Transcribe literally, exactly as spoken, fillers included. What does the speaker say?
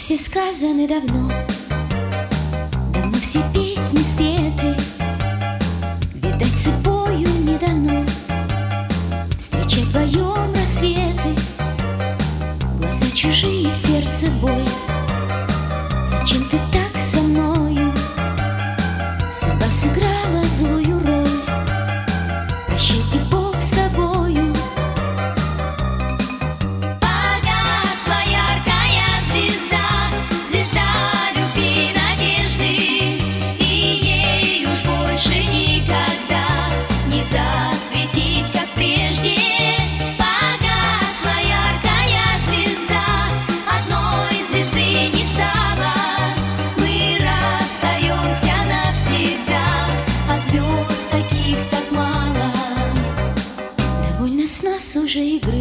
все сказаны давно, давно все песни спеты. Видать, судьбою не дано встречать вдвоем рассветы. Глаза чужие, в сердце боль. Зачем ты так со мною? Судьба сыграла злую роль. Прощай, и Бог с тобою. Погасла яркая звезда, звезда любви, надежды, и ей уж больше никогда не засветить, как прежде. Погасла яркая звезда, одной звезды не стало. Мы расстаемся навсегда, а звезд таких так мало. Довольно с нас уже игры.